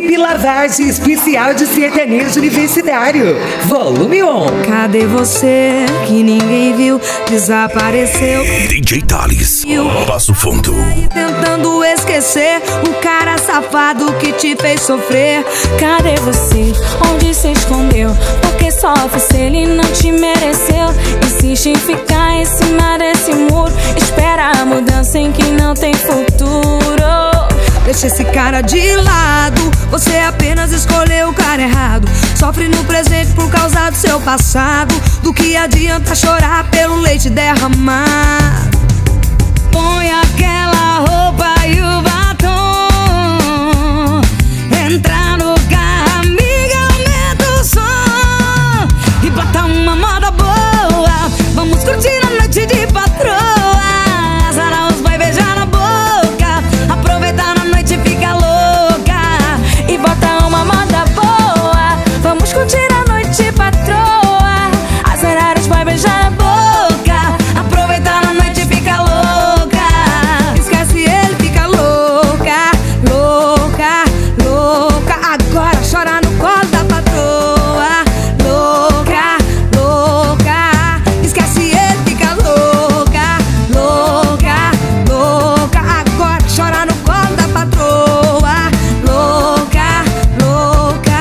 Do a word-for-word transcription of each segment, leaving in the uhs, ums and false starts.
V I P lavagem especial de sertanejo universitário, volume um. Cadê você que ninguém viu? Desapareceu. D J Thales, Passo Fundo. Tentando esquecer o cara safado que te fez sofrer. Cadê você? Onde se escondeu? Porque sofre se ele não te mereceu. Insiste em ficar em cima desse muro. Espera a mudança em quem não tem futuro. Deixa esse cara de lado, você apenas escolheu o cara errado. Sofre no presente por causa do seu passado. Do que adianta chorar pelo leite derramado? Põe aquela roupa e o batom. Entra no carro, amiga, aumenta o som e bota uma moda boa. Vamos curtir a noite de patroa. Zaraus vai beijar na boca. Aproveitar na noite, fica louca e bota uma moda boa. Vamos curtir a noite, patroa. Zaraus vai beijar na boca. Aproveitar na noite, fica louca. Esquece ele, fica louca, louca, louca. Agora chora no colo da patroa. Louca, louca. Esquece ele, fica louca, louca, louca. Agora chora no colo da patroa. Louca, louca.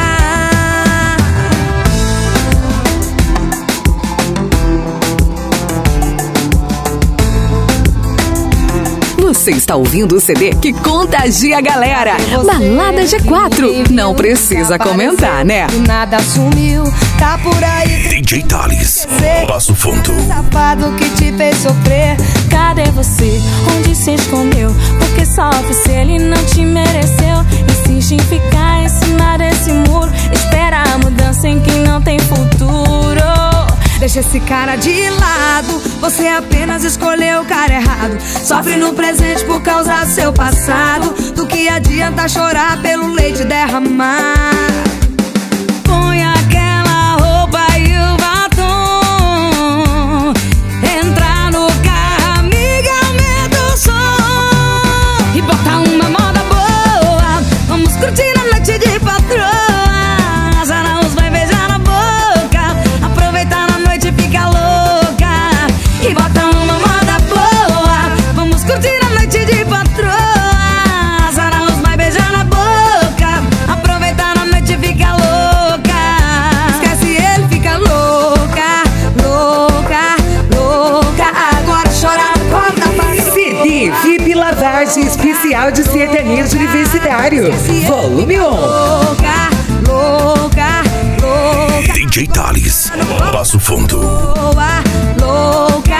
Você está ouvindo o C D que contagia a galera. Balada G quatro. Não precisa comentar, né? E nada sumiu, tá por aí. D J Thales, Passo Fundo. Safado que te fez sofrer. Cadê você? Onde se escondeu? Porque sofre se ele não te mereceu. Insiste em ficar em cima desse muro. Espera a mudança em quem não tem futuro. Deixa esse cara de lado, você apenas escolheu o cara errado. Sofre no presente por causa do seu passado. Do que adianta chorar pelo leite derramar? Põe aquela roupa e o batom. Entra no carro, amiga, aumenta o som e bota uma moda boa. Vamos curtir a noite de patroa. Zaraus vai beijar na boca. Aproveitar na noite, fica louca e bota uma moda boa. Vamos curtir a noite de patroa. Zaraus vai beijar na boca. Aproveitar na noite, fica louca. Esquece ele, fica louca, louca, louca. Agora chora no colo da patroa. C D V I P lavagem especial de sertanejo universitário, volume um. Louca, louca, louca. D J Thales, Passo Fundo. Louca, louca.